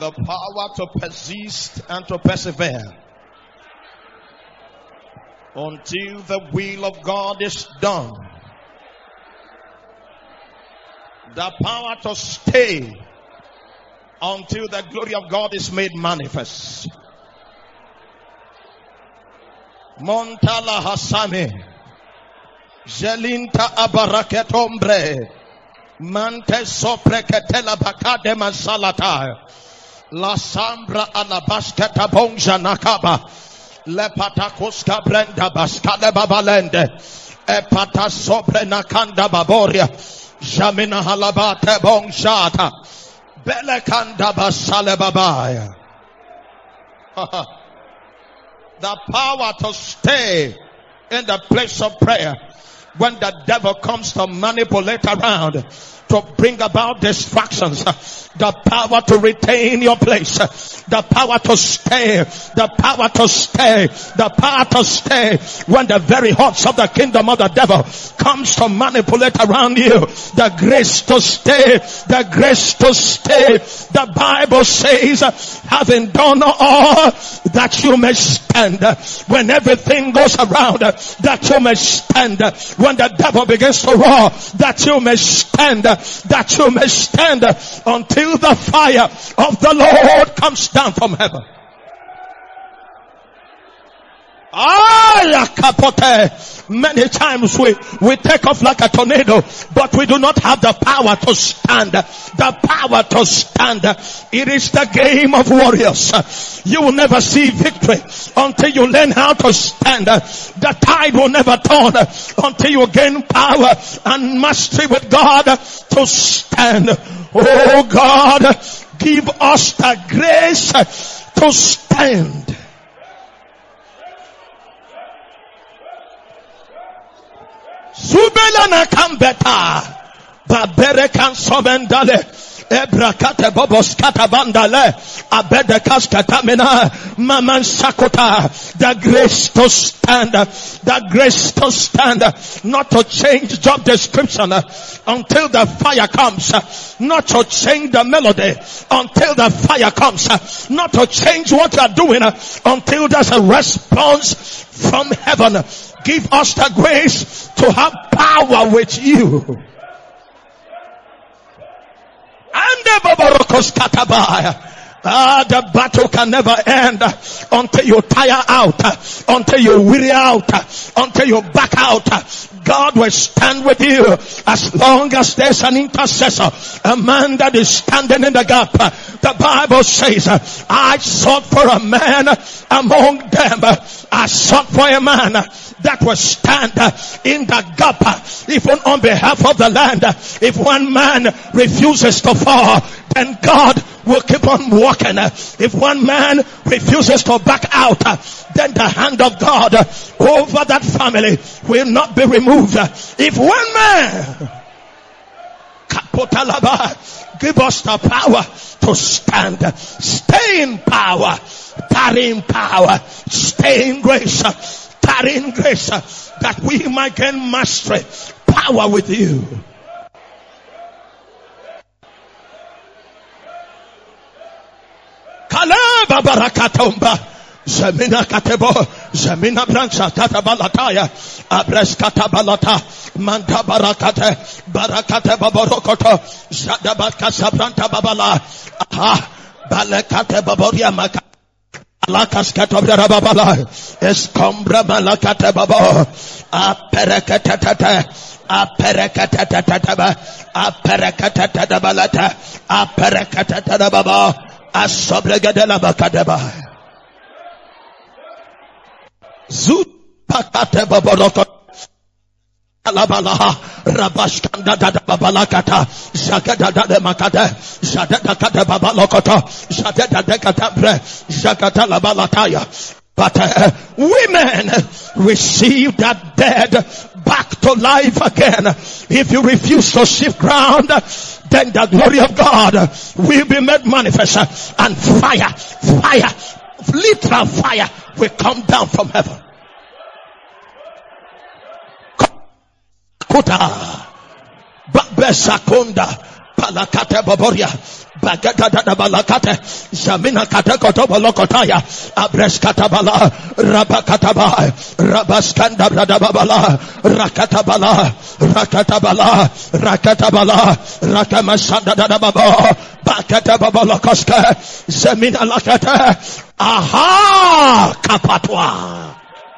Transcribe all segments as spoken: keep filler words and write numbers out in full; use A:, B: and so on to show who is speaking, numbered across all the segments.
A: the power to persist and to persevere until the will of God is done. The power to stay until the glory of God is made manifest. Montala Hasami, Zelinta Abaraketombre, Mante Sopreketela Bakade Masalata, La Sambra Alabasketa Bonja Nakaba, Lepatakoska Brenda Baskade Babalende, Epata Sobre Nakanda Baboria, Jamina Halabate Bonjata, Belekanda Basale Babaya. The power to stay in the place of prayer when the devil comes to manipulate around, to bring about distractions. The power to retain your place, the power to stay, the power to stay, the power to stay when the very hearts of the kingdom of the devil comes to manipulate around you. The grace to stay, the grace to stay. The Bible says, having done all that you may stand, when everything goes around, that you may stand, when the devil begins to roar, that you may stand, that you may stand until the fire of the Lord comes down from heaven. Many times we, we take off like a tornado, but we do not have the power to stand. The power to stand. It is the game of warriors. You will never see victory until you learn how to stand. The tide will never turn until you gain power and mastery with God to stand. Oh God, give us the grace to stand. Subela na kambeta, babere kan sobendale, ebrakate bobos katabandale, abede kaskatamina, maman sakota. The grace to stand, the grace to stand, not to change job description until the fire comes, not to change the melody until the fire comes, not to change what you are doing until there's a response from heaven. Give us the grace to have power with you. And the Babarokos Katabaya. Ah, the battle can never end until you tire out, until you weary out, until you back out. God will stand with you as long as there's an intercessor, a man that is standing in the gap. The Bible says, I sought for a man among them. I sought for a man that will stand in the gap, even on behalf of the land. If one man refuses to fall, then God will keep on walking. If one man refuses to back out, then the hand of God over that family will not be removed. If one man, give us the power to stand, stay in power, tarry in power, stay in grace, tarry in grace, that we might gain mastery, power with you. Kaleba barakatomba, Zemina katebo, Zemina brancha tatabalataya, Abres katabalata, Manta barakate, Barakate baborokoto, Zadabaka sabranta babala, Aha, Balakate baboria maka. Alakas katobra babala, Escombra malakate babo, Aperekatata, Aperekatata, Aperekatata, Aperekatata babo. Asobregadela bakadeba. Zut pakate baboroko. Alabala rabashkanda da babalakata. Jagada da makade. Jadada kade babalokoto. Jadada de katabre. Jagata la balataya. But uh, women receive that dead back to life again. If you refuse to shift ground, then the glory of God will be made manifest, and fire, fire, literal fire will come down from heaven. Kuta, Babesakunda, Palakate Boboria, Bagata da Balakate, Zamina Katakoto Bolokotaya, Abreskata Rabakataba, Rabaskanda Bradabala, Rakatabala, Rakatabala, Rakatabala, Rakamasanda Dababo, Bakata Babalokoska, Zemina Lakata, Aha, Kapatwa,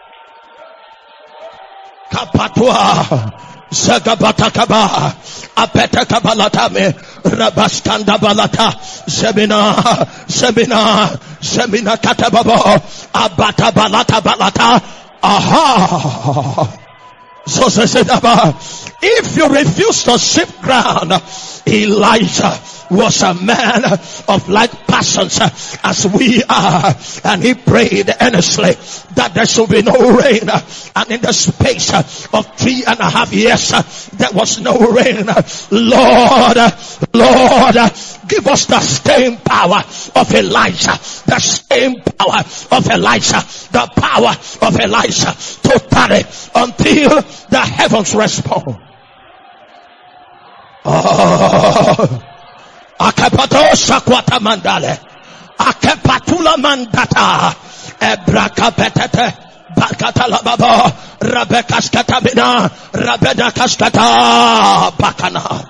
A: Kapatwa. Zagabatakaba, Apetakabalatame, Rabaskanda Balata, Zemina, Zemina, Zemina Katababo, Abata Balata Balata, aha. So if you refuse to shift ground, Elijah was a man of like passions as we are, and he prayed earnestly that there should be no rain, and in the space of three and a half years there was no rain. Lord, Lord, give us the same power of Elijah, the same power of Elijah, the power of Elijah to tarry until the heavens respond. Oh, Akapato Shakwata Mandale, Akapatula Mandata, Ebrakapetete, Bakatalababo, Rabekas Katabina, Rabeda Kaskata, Bakana.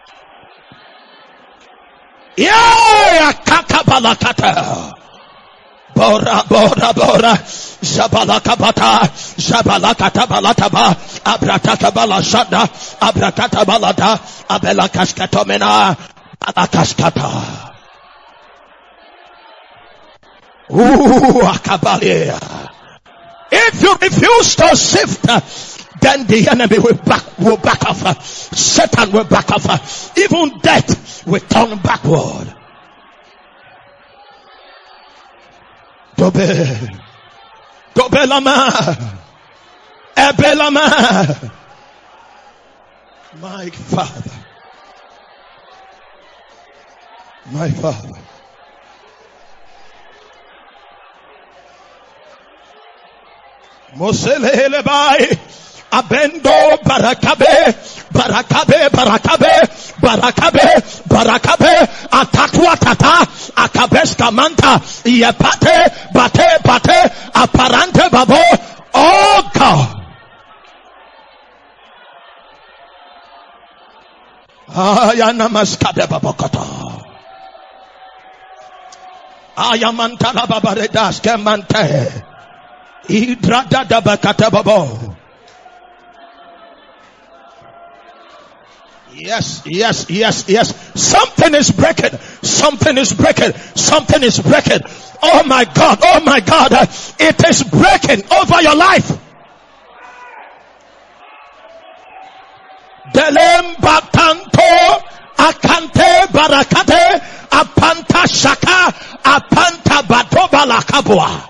A: Yeah, Kakabalakata. Bora, bora, bora, Zabalakabata, Zabalakatabalataba, Abratatabala Shada, Abratatabalata, Abelakaskatomena, Alakaskata. Ooh, Akabalia. If you refuse to shift, then the enemy will back, will back off. Satan will back off. Even death will turn backward. Dobe, Dobe Lama, Ebe Lama. My Father, my Father. Mosele bai, Abendo Barakabe, Barakabe, Barakabe, Barakabe, Barakabe, Atakwa Tata, Akabeska Manta, Yepate, Bate, Bate, Aparante Babo, oh God. Ayana Maskabe Babokota. Ayamantala Babaredas Kemante. Idrada Dabakata Babo. Yes, yes, yes, yes. Something is breaking. Something is breaking. Something is breaking. Oh my God. Oh my God. It is breaking over your life. Delem batanto akante barakate apanta shaka apanta batoba lakabwa.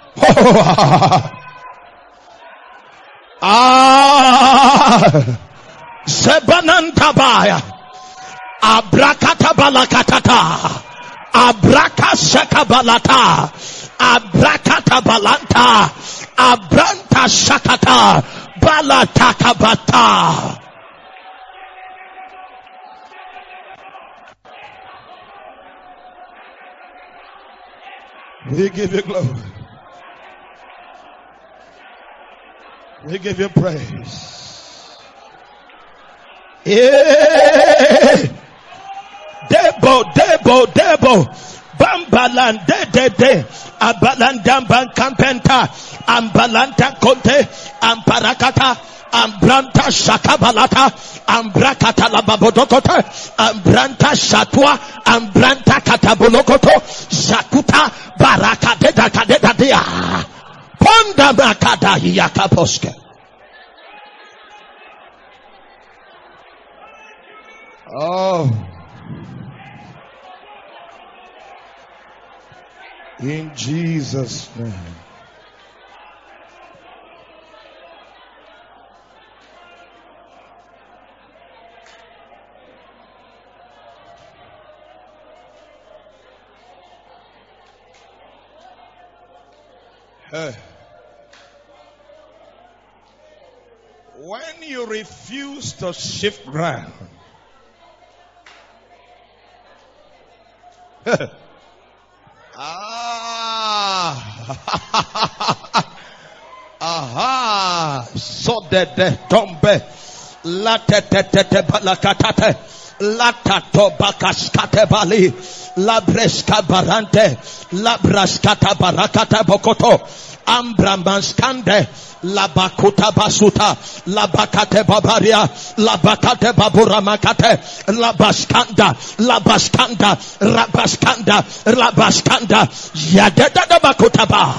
A: Ah. Sebanantabaya, Abrakatabalakatata, Abrakashakabalata, Abrakatabalanta, Abranta Shakata, Balatakabata. We give you glory. We give you praise. Yeah. Debo, Debo, Debo, Bambalan, de de de, Abalandamban Campenta, Ambalanta Conte, Amparakata, Ambranta Shakabalata, Ambrakata Lababodokota, Ambranta Shatua, Ambranta Katabolokoto, Shakuta, Baraka de Dakadeta Dia, Ponda Makada Yakaposke. Oh, in Jesus' name. Hey. When you refuse to shift ground, Ah. Aha. So de de tombe. La te te te te balakatate. La tato bakaskate bali. La breska barante. La braskata barakata bokoto. Ambra manskande. La bakuta basuta. La bakate babaria. La bakate babura makate. La baskanda. La baskanda. Rabaskanda. Rabaskanda. Yadeda da bakuta ba.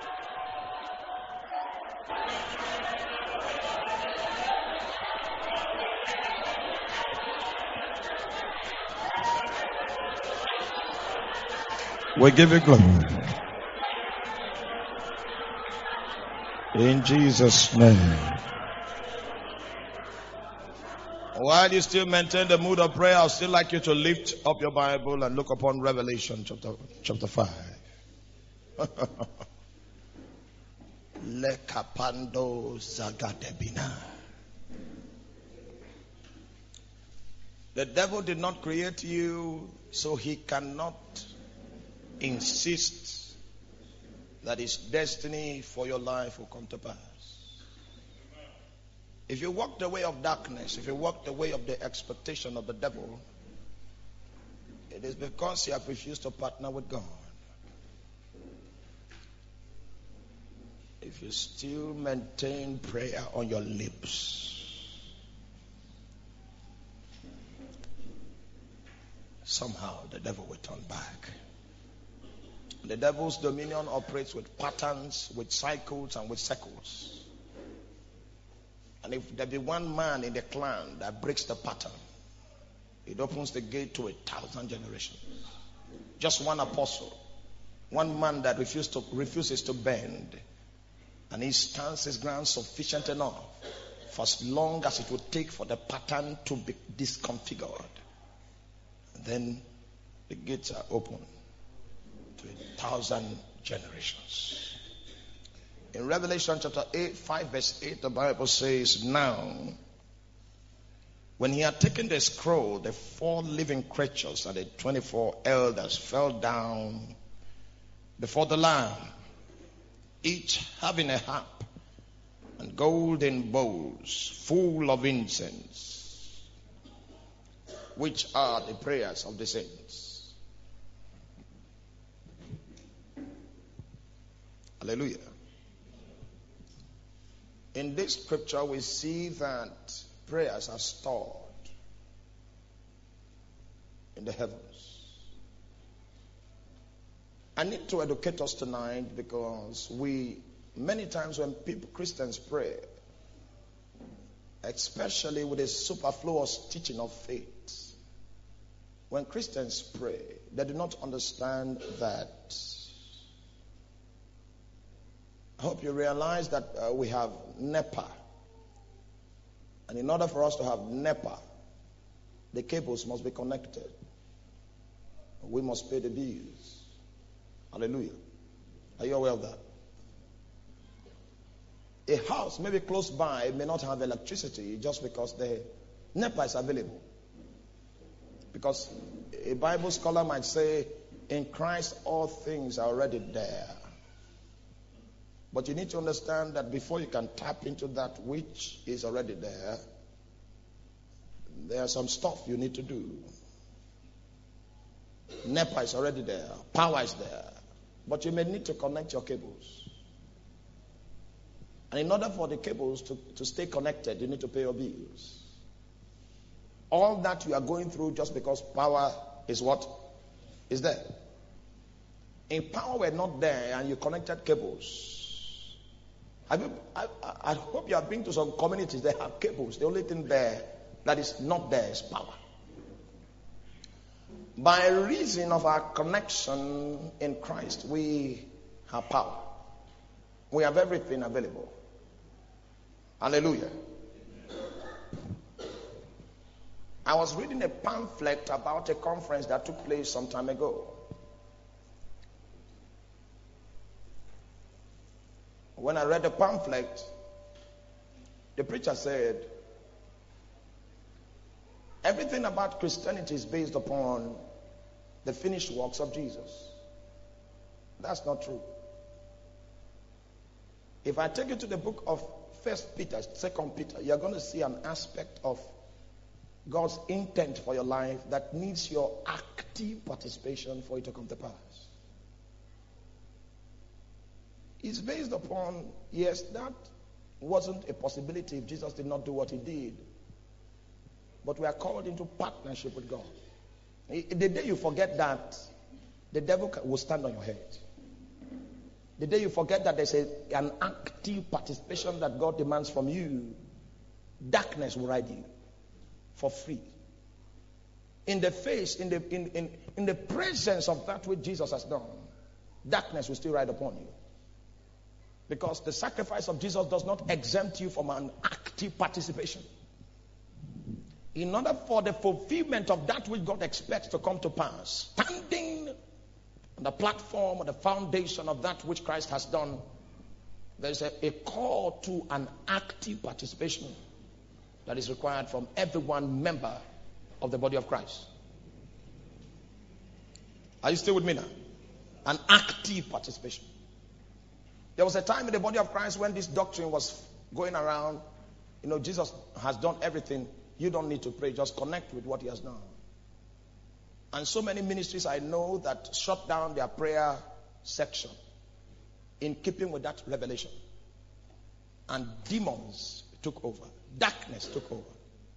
A: We give you glory. In Jesus' name. While you still maintain the mood of prayer, I'd still like you to lift up your Bible and look upon Revelation chapter, chapter five. Lekapando zagadebina. The devil did not create you, so he cannot insist that his destiny for your life will come to pass. If you walk the way of darkness, if you walk the way of the expectation of the devil, it is because you have refused to partner with God. If you still maintain prayer on your lips, somehow the devil will turn back. The devil's dominion operates with patterns, with cycles, and with circles. And if there be one man in the clan that breaks the pattern, it opens the gate to a thousand generations. Just one apostle, one man that refuses to, refuses to bend, and he stands his ground sufficient enough for as long as it would take for the pattern to be disconfigured. And then the gates are open to a thousand generations. In Revelation chapter eight, five verse eight, the Bible says, now, when he had taken the scroll, the four living creatures and the twenty-four elders fell down before the Lamb, each having a harp and golden bowls full of incense, which are the prayers of the saints. Hallelujah. In this scripture, we see that prayers are stored in the heavens. I need to educate us tonight because we, many times when people, Christians pray, especially with a superfluous teaching of faith, when Christians pray, they do not understand that. I hope you realize that uh, we have NEPA. And in order for us to have NEPA, the cables must be connected. We must pay the bills. Hallelujah. Are you aware of that? A house maybe close by may not have electricity just because the NEPA is available. Because a Bible scholar might say, in Christ all things are already there. But you need to understand that before you can tap into that which is already there, there's some stuff you need to do. NEPA is already there. Power is there. But you may need to connect your cables. And in order for the cables to, to stay connected, you need to pay your bills. All that you are going through just because power is what? Is there. If power were not there and you connected cables, I, I, I hope you have been to some communities that have cables. The only thing there that is not there is power. By reason of our connection in Christ, we have power. We have everything available. Hallelujah. I was reading a pamphlet about a conference that took place some time ago. When I read the pamphlet, the preacher said, everything about Christianity is based upon the finished works of Jesus. That's not true. If I take you to the book of First Peter, Second Peter, you're going to see an aspect of God's intent for your life that needs your active participation for it to come to pass. It's based upon, yes, that wasn't a possibility if Jesus did not do what he did. But we are called into partnership with God. The day you forget that, the devil will stand on your head. The day you forget that there's a, an active participation that God demands from you, darkness will ride you for free. In the face, in the, in, in, in the presence of that which Jesus has done, darkness will still ride upon you. Because the sacrifice of Jesus does not exempt you from an active participation. In order for the fulfillment of that which God expects to come to pass, standing on the platform or the foundation of that which Christ has done, there is a, a call to an active participation that is required from every one member of the body of Christ. Are you still with me now? An active participation. There was a time in the body of Christ when this doctrine was going around. You know, Jesus has done everything. You don't need to pray. Just connect with what he has done. And so many ministries I know that shut down their prayer section in keeping with that revelation. And demons took over. Darkness took over.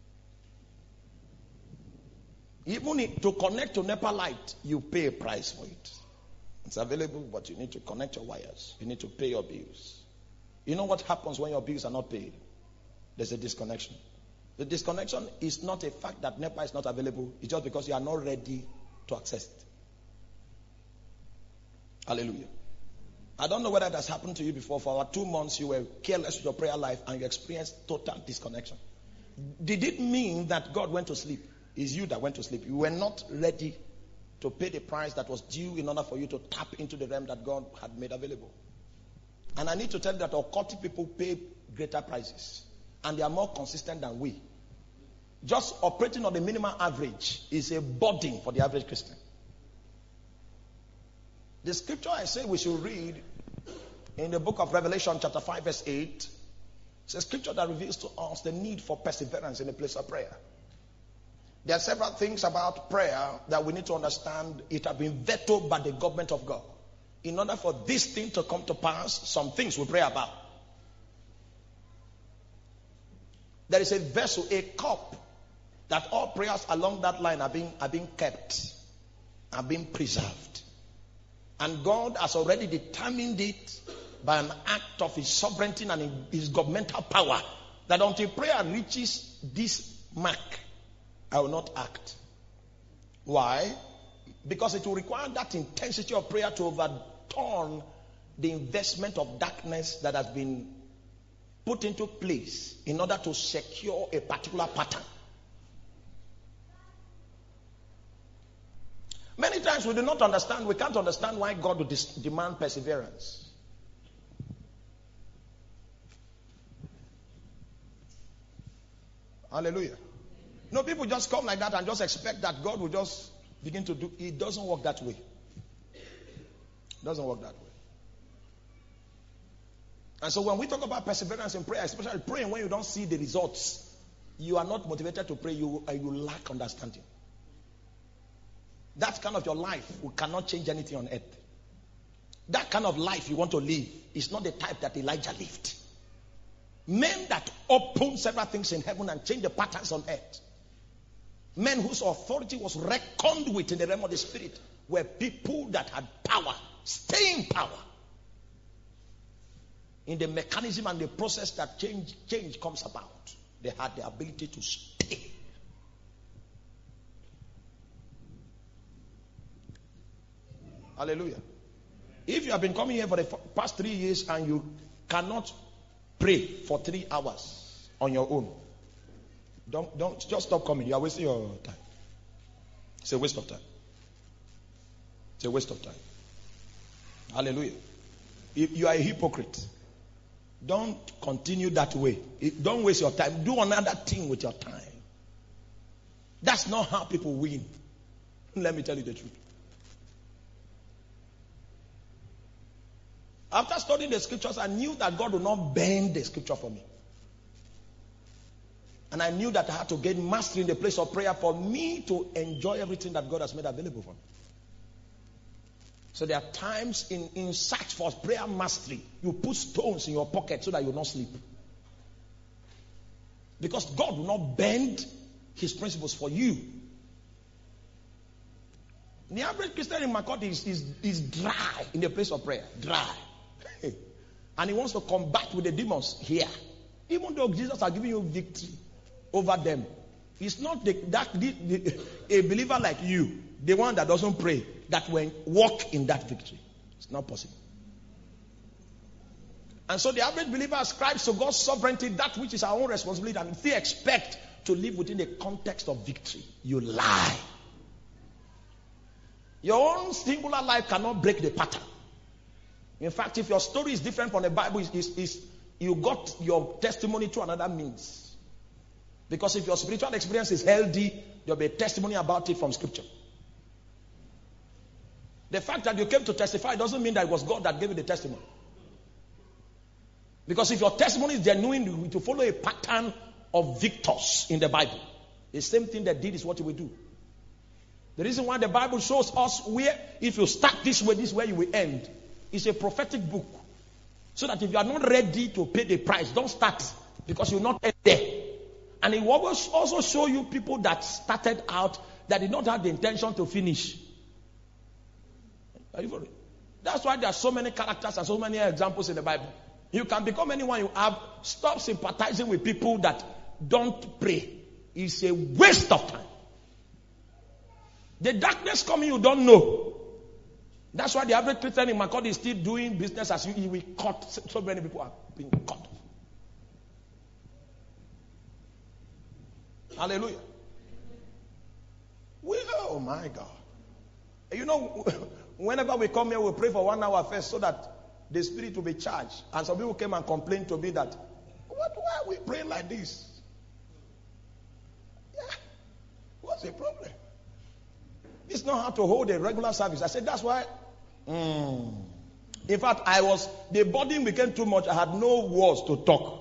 A: Even to connect to NEPA light, you pay a price for it. It's available, but you need to connect your wires. You need to pay your bills. You know what happens when your bills are not paid? There's a disconnection. The disconnection is not a fact that NEPA is not available. It's just because you are not ready to access it. Hallelujah. I don't know whether that has happened to you before. For about two months, you were careless with your prayer life and you experienced total disconnection. Did it mean that God went to sleep? It's you that went to sleep. You were not ready to pay the price that was due in order for you to tap into the realm that God had made available. And I need to tell you that occultic people pay greater prices. And they are more consistent than we. Just operating on the minimum average is a burden for the average Christian. The scripture I say we should read in the book of Revelation chapter five verse eight. It's a scripture that reveals to us the need for perseverance in the place of prayer. There are several things about prayer that we need to understand. It has been vetoed by the government of God. In order for this thing to come to pass, some things we pray about. There is a vessel, a cup, that all prayers along that line are being, are being kept, are being preserved. And God has already determined it by an act of his sovereignty and his governmental power, that until prayer reaches this mark, I will not act. Why? Because it will require that intensity of prayer to overturn the investment of darkness that has been put into place in order to secure a particular pattern. Many times we do not understand, we can't understand why God would dis- demand perseverance. Hallelujah. No, people just come like that and just expect that God will just begin to do. It doesn't work that way. It doesn't work that way. And so when we talk about perseverance in prayer, especially praying when you don't see the results, you are not motivated to pray, you, uh, you lack understanding. That kind of your life, we cannot change anything on earth. That kind of life you want to live is not the type that Elijah lived. Men that open several things in heaven and change the patterns on earth. Men whose authority was reckoned with in the realm of the spirit were people that had power, staying power. In the mechanism and the process that change, change comes about, they had the ability to stay. Hallelujah. If you have been coming here for the past three years and you cannot pray for three hours on your own, don't don't just stop coming. You are wasting your time. It's a waste of time. It's a waste of time. Hallelujah. If you are a hypocrite, don't continue that way. Don't waste your time. Do another thing with your time. That's not how people win. Let me tell you the truth. After studying the scriptures, I knew that God would not bend the scripture for me. And I knew that I had to gain mastery in the place of prayer for me to enjoy everything that God has made available for me. So there are times in, in search for prayer mastery, you put stones in your pocket so that you will not sleep. Because God will not bend his principles for you. The average Christian in Makoti is, is, is dry in the place of prayer. Dry. And he wants to combat with the demons here. Even though Jesus has given you victory over them. It's not the, that the, the, a believer like you, the one that doesn't pray, that will walk in that victory. It's not possible. And so the average believer ascribes to God's sovereignty that which is our own responsibility, and if they expect to live within the context of victory, you lie. Your own singular life cannot break the pattern. In fact, if your story is different from the Bible, is, is, is you got your testimony through another means. Because if your spiritual experience is healthy, there will be a testimony about it from scripture. The fact that you came to testify doesn't mean that it was God that gave you the testimony. Because if your testimony is genuine, to follow a pattern of victors in the Bible, the same thing that did is what you will do. The reason why the Bible shows us where, if you start this way, this way you will end. It's a prophetic book. So that if you are not ready to pay the price, don't start, because you will not end there. And it will also show you people that started out that did not have the intention to finish. Are you for it? That's why there are so many characters and so many examples in the Bible. You can become anyone you have. Stop sympathizing with people that don't pray. It's a waste of time. The darkness coming, you don't know. That's why the average Christian in Makodi is still doing business as usual. We cut. So many people are being cut. Hallelujah. We, oh my God. You know, whenever we come here, we pray for one hour first so that the spirit will be charged. And some people came and complained to me that, what, why are we praying like this? Yeah. What's the problem? This is not how to hold a regular service. I said, that's why. Mm. In fact, I was, the burden became too much. I had no words to talk.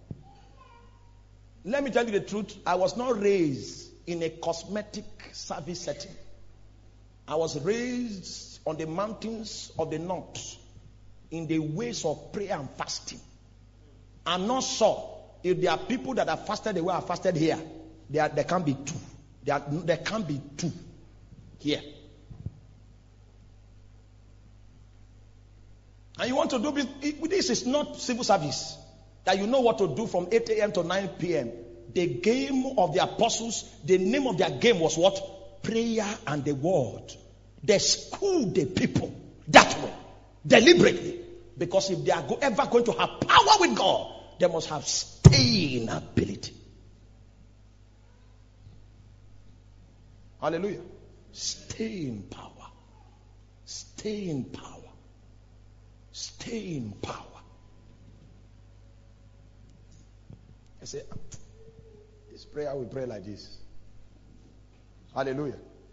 A: Let me tell you the truth. I was not raised in a cosmetic service setting. I was raised on the mountains of the north in the ways of prayer and fasting. I'm not sure if there are people that are fasted the way I fasted here. There, there can't be two. There, there can't be two here. And you want to do this? This is not civil service. That you know what to do from eight a.m. to nine p.m. The game of the apostles, the name of their game was what? Prayer and the word. They schooled the people that way, deliberately. Because if they are go- ever going to have power with God, they must have staying ability. Hallelujah. Staying power. Staying power. Staying power. I say, this prayer, we pray like this. Hallelujah.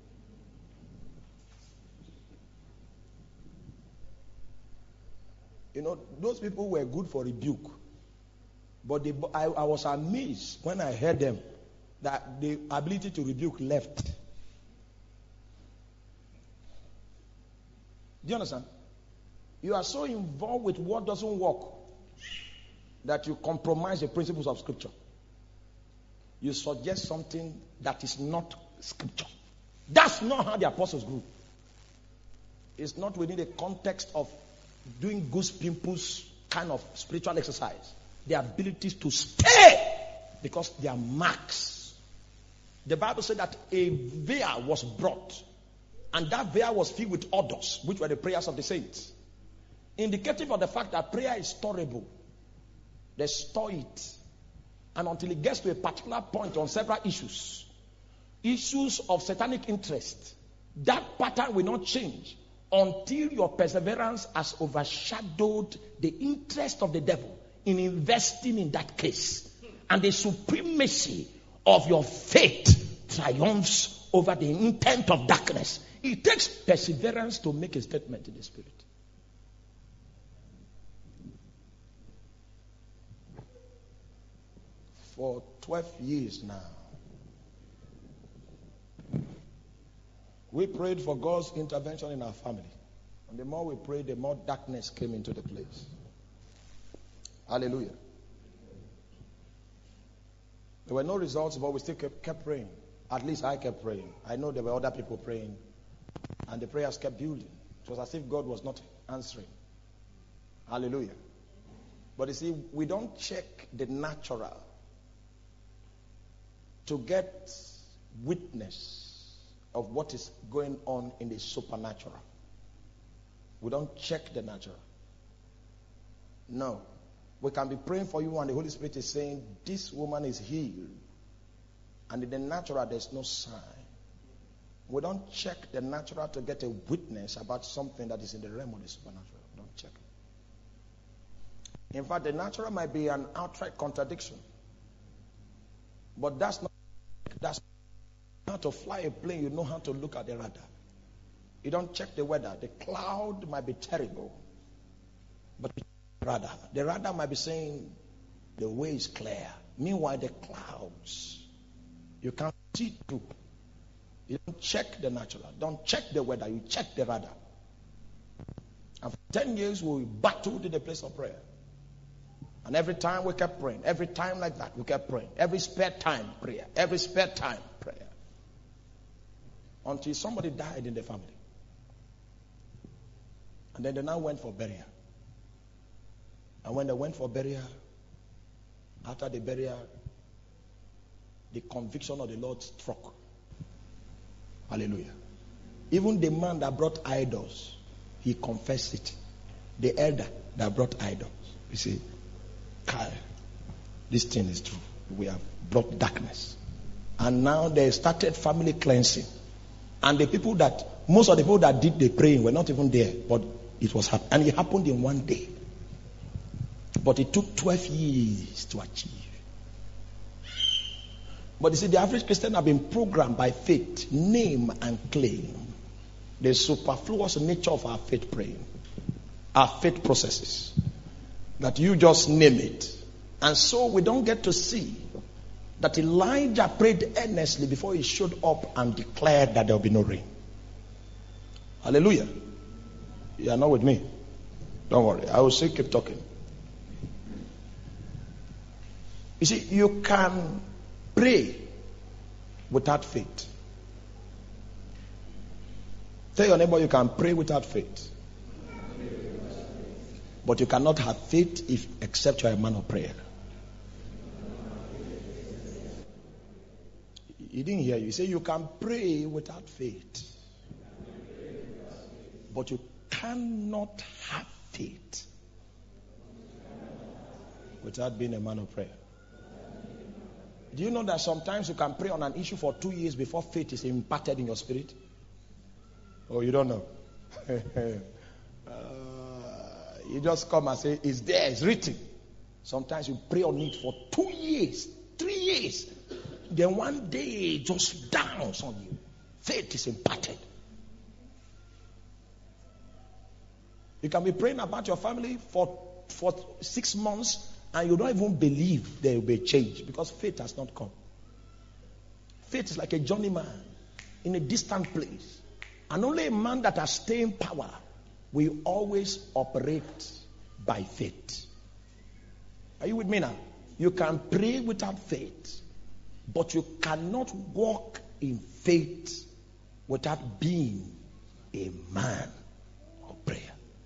A: You know, those people were good for rebuke. But they, I, I was amazed when I heard them that the ability to rebuke left. Do you understand? You are so involved with what doesn't work that you compromise the principles of scripture. You suggest something that is not scripture. That's not how the apostles grew. It's not within the context of doing goose pimples kind of spiritual exercise. The abilities to stay because they are marks. The Bible said that a veil was brought, and that veil was filled with odors, which were the prayers of the saints. Indicative of the fact that prayer is storable. They store it. And until it gets to a particular point on several issues, issues of satanic interest, that pattern will not change until your perseverance has overshadowed the interest of the devil in investing in that case. And the supremacy of your faith triumphs over the intent of darkness. It takes perseverance to make a statement in the spirit. for twelve years now. We prayed for God's intervention in our family. And the more we prayed, the more darkness came into the place. Hallelujah. There were no results, but we still kept, kept praying. At least I kept praying. I know there were other people praying. And the prayers kept building. It was as if God was not answering. Hallelujah. But you see, we don't check the natural to get witness of what is going on in the supernatural. We don't check the natural. No. We can be praying for you and the Holy Spirit is saying, this woman is healed. And in the natural, there's no sign. We don't check the natural to get a witness about something that is in the realm of the supernatural. We don't check it. In fact, the natural might be an outright contradiction. But that's not, that's not how to fly a plane. You know how to look at the radar. You don't check the weather. The cloud might be terrible. But the radar, the radar might be saying the way is clear. Meanwhile, the clouds, you can't see through. You don't check the natural. Don't check the weather. You check the radar. And for ten years, we battled in the place of prayer. And every time we kept praying. Every time like that, we kept praying. Every spare time, prayer. Every spare time, prayer. Until somebody died in the family. And then they now went for burial. And when they went for burial, after the burial, the conviction of the Lord struck. Hallelujah. Even the man that brought idols, he confessed it. The elder that brought idols, you see, Kyle, this thing is true. We have brought darkness. And now they started family cleansing. And the people that, most of the people that did the praying were not even there, but it was happening. And it happened in one day. But it took twelve years to achieve. But you see, the average Christian have been programmed by faith, name and claim. The superfluous nature of our faith praying. Our faith processes. That you just name it. And so we don't get to see that Elijah prayed earnestly before he showed up and declared that there will be no rain. Hallelujah. You are not with me. Don't worry. I will still keep talking. You see, you can pray without faith. Tell your neighbor you can pray without faith. But you cannot have faith if except you are a man of prayer. He didn't hear you. He said you can pray without faith. But you cannot have faith without being a man of prayer. Do you know that sometimes you can pray on an issue for two years before faith is imparted in your spirit? Oh, you don't know. uh, you just come and say, it's there, it's written. Sometimes you pray on it for two years, three years. Then one day it just downs on you. Faith is imparted. You can be praying about your family for, for six months and you don't even believe there will be a change because faith has not come. Faith is like a journeyman in a distant place. And only a man that has staying power will always operate by faith. Are you with me now? You can pray without faith, but you cannot walk in faith without being a man of prayer.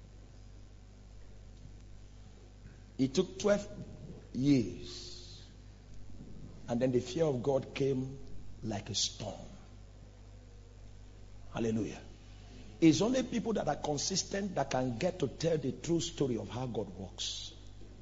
A: It took twelve years. And then the fear of God came like a storm. Hallelujah. It's only people that are consistent that can get to tell the true story of how God works.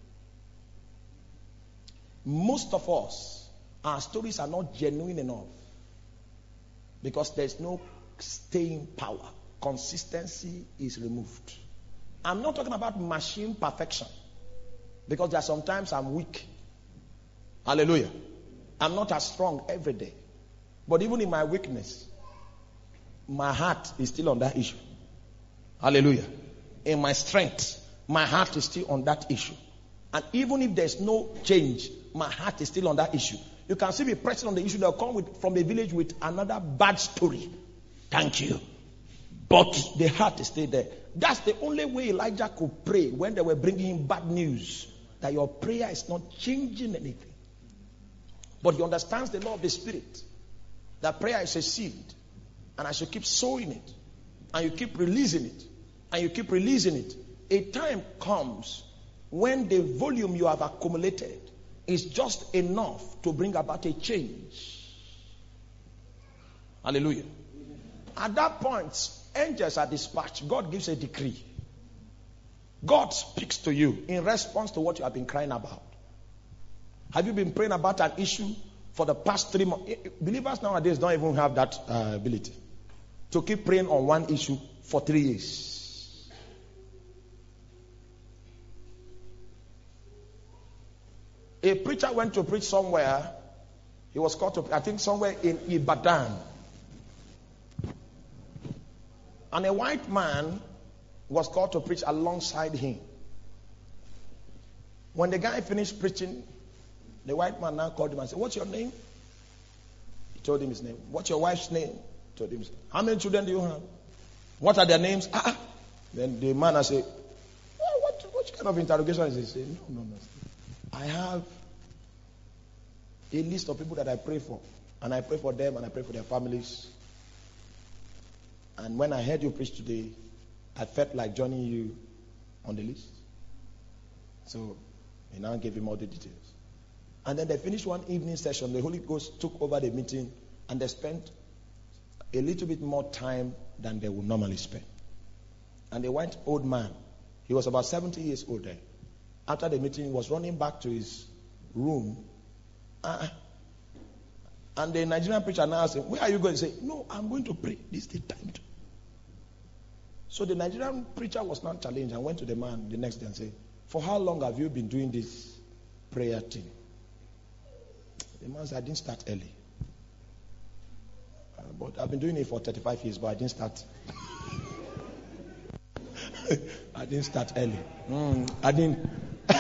A: Most of us, our stories are not genuine enough because there's no staying power. Consistency is removed. I'm not talking about machine perfection because there are sometimes I'm weak. Hallelujah. I'm not as strong every day. But even in my weakness, my heart is still on that issue. Hallelujah. In my strength, my heart is still on that issue. And even if there's no change, my heart is still on that issue. You can see me pressing on the issue. They'll come with, from the village with another bad story. Thank you. But the heart is still there. That's the only way Elijah could pray when they were bringing him bad news. That your prayer is not changing anything. But he understands the law of the Spirit. That prayer is a seed. And I should keep sowing it. And you keep releasing it. And you keep releasing it. A time comes when the volume you have accumulated is just enough to bring about a change. Hallelujah. At that point, angels are dispatched. God gives a decree. God speaks to you in response to what you have been crying about. Have you been praying about an issue for the past three months? Believers nowadays don't even have that uh, ability to keep praying on one issue for three years. A preacher went to preach somewhere. He was called to, I think, somewhere in Ibadan. And a white man was called to preach alongside him. When the guy finished preaching, the white man now called him and said, "What's your name?" He told him his name. "What's your wife's name?" He told him his name. "How many children do you have?" "What are their names?" Ah, ah. Then the man said, "Oh, what, what kind of interrogation is this?" He said, no, no, no. I have a list of people that I pray for. And I pray for them and I pray for their families. And when I heard you preach today, I felt like joining you on the list. So he now gave him all the details. And then they finished one evening session. The Holy Ghost took over the meeting and they spent a little bit more time than they would normally spend. And the white old man, he was about seventy years old then. After the meeting, he was running back to his room. Uh, and the Nigerian preacher now asked him, "Where are you going?" He said, "No, I'm going to pray. This is the time to." So the Nigerian preacher was not challenged and went to the man the next day and said, "For how long have you been doing this prayer thing?" The man said, "I didn't start early. Uh, but I've been doing it for thirty-five years, but I didn't start. I didn't start early. Mm, I didn't.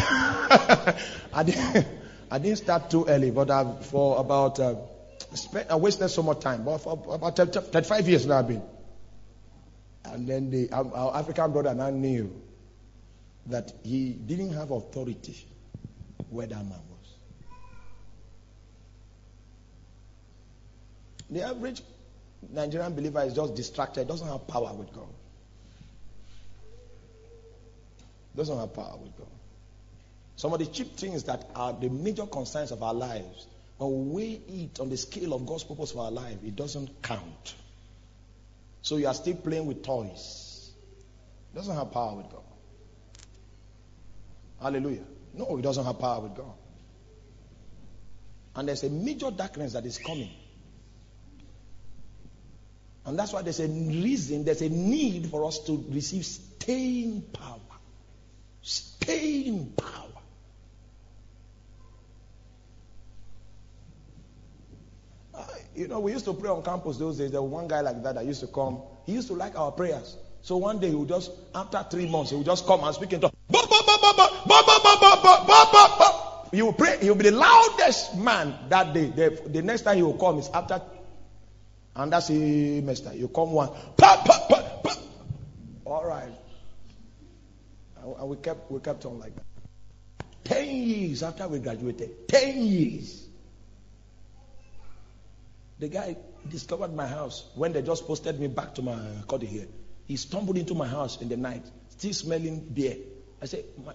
A: I didn't. I didn't start too early, but I've, for about uh, spent, I wasted so much time. But for about thirty-five years now I've been." And then the our, our African brother now knew that he didn't have authority where that man was. The average Nigerian believer is just distracted, doesn't have power with God. Doesn't have power with God. Some of the cheap things that are the major concerns of our lives, when we weigh it on the scale of God's purpose for our life, it doesn't count. So you are still playing with toys. It doesn't have power with God. Hallelujah. No, it doesn't have power with God. And there's a major darkness that is coming. And that's why there's a reason, there's a need for us to receive staying power. Staying power. Uh, you know, we used to pray on campus those days. There was one guy like that that used to come. He used to like our prayers. So one day he would just, after three months, he would just come and speak in tongues. He will pray. He will be the loudest man that day. The, the next time he will come is after, and that's a semester. You come one. Pa, pa, pa, pa. All right. And we kept we kept on like that. Ten years after we graduated. Ten years. The guy discovered my house when they just posted me back to my cottage here. He stumbled into my house in the night, still smelling beer. I said, my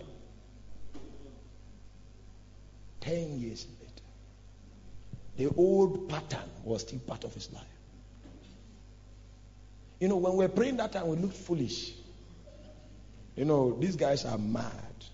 A: ten years later, the old pattern was still part of his life. You know, when we were praying that time, we looked foolish. You know, these guys are mad.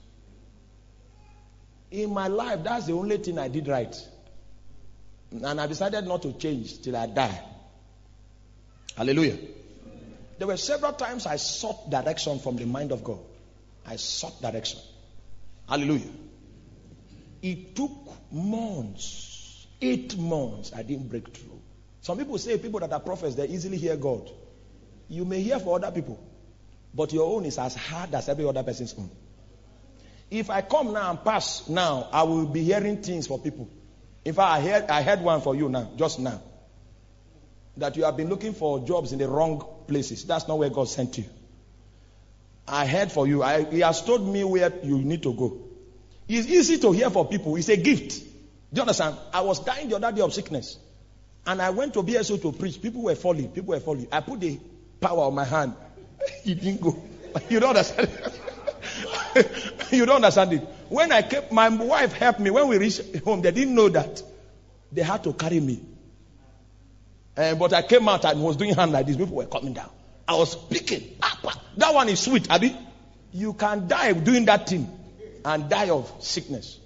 A: In my life, that's the only thing I did right. And I decided not to change till I die. Hallelujah. There were several times I sought direction from the mind of God. I sought direction. Hallelujah. It took months, eight months, I didn't break through. Some people say people that are prophets, they easily hear God. You may hear for other people, but your own is as hard as every other person's own. If I come now and pass now, I will be hearing things for people. In fact, I heard, I heard one for you now, just now. That you have been looking for jobs in the wrong places. That's not where God sent you. I heard for you. I, he has told me where you need to go. It's easy to hear for people. It's a gift. Do you understand? I was dying the other day of sickness. And I went to B S O to preach. People were falling. People were falling. I put the power on my hand. He didn't go. You don't understand. You don't understand it. When I came, my wife helped me. When we reached home, they didn't know that. They had to carry me. Uh, but I came out and was doing hand like this. People were coming down. I was speaking. That one is sweet, Abi. You can die doing that thing and die of sickness.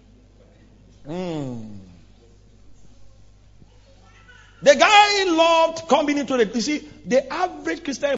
A: Mm. The guy loved coming into the, you see, the average Christian